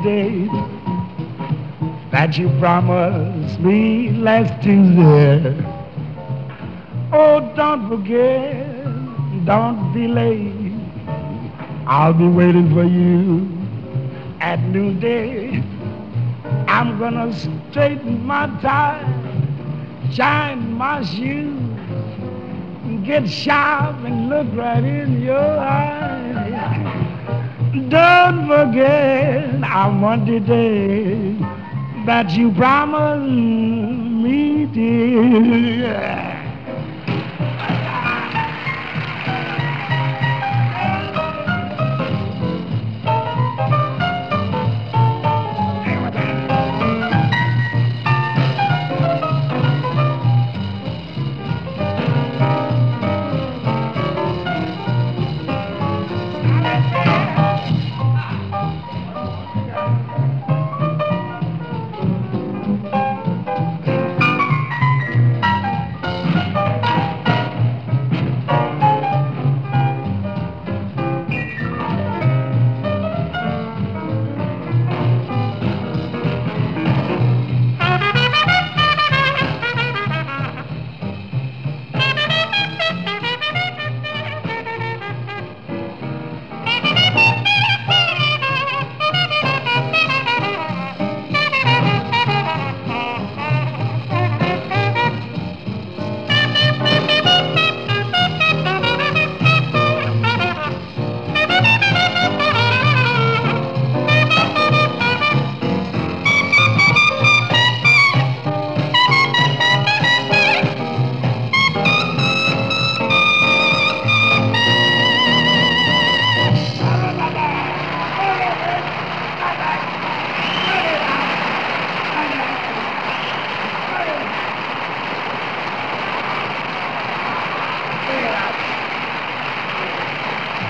day that you promised me last Tuesday. Oh, don't forget, don't be late. I'll be waiting for you at noonday. I'm gonna straighten my tie, shine my shoes, get sharp and look right in your eyes. Don't forget on Monday day that you promised me, dear.